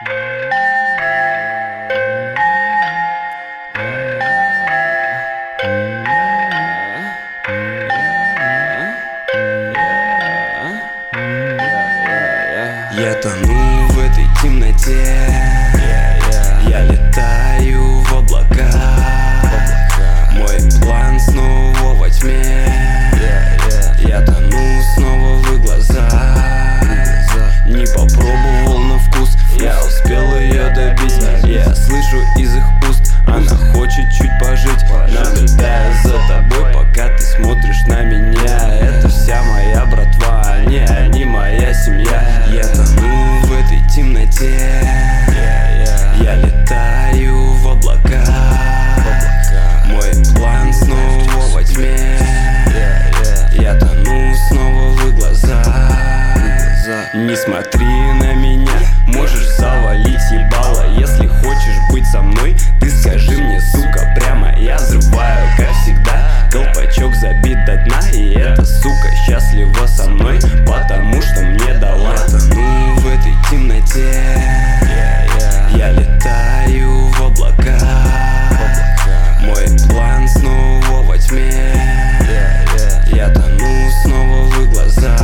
Я тону в этой темноте, я летаю в облака. Мой план снова во тьме, я тону снова в их глаза. Не попробовал на вкус, я успел ее добить. Я слышу из их уст, она хочет чуть пожить. Наблюдаю за тобой, пока ты смотришь на меня. Это вся моя братва, они моя семья. Я тону в этой темноте, я летаю в облака. Мой план снова во тьме, я тону снова в их глаза. Не смотри на меня, можешь завалить ебало. Если хочешь быть со мной, ты скажи мне, сука, прямо. Я взрываю, как всегда, колпачок забит до дна. И эта сука счастлива со мной, потому что мне дала. Я тону в этой темноте, я летаю в облака. Мой план снова во тьме, я тону снова в их глаза.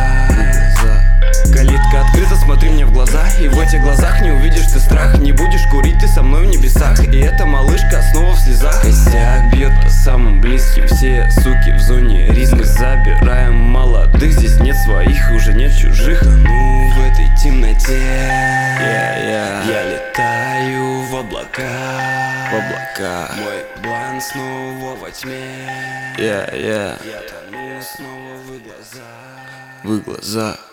Калитка открыта, смотри мне в глаза, и в этих глазах не увидишь ты страх. Не будешь курить ты со мной в небесах, и эта малышка снова в слезах. Костяк бьет по самым близким, все суки в зоне риска. Мы забираем молодых, здесь нет своих, уже нет чужих. Тону в этой темноте, я летаю в облака. Мой план снова во тьме, я тону снова в их глаза.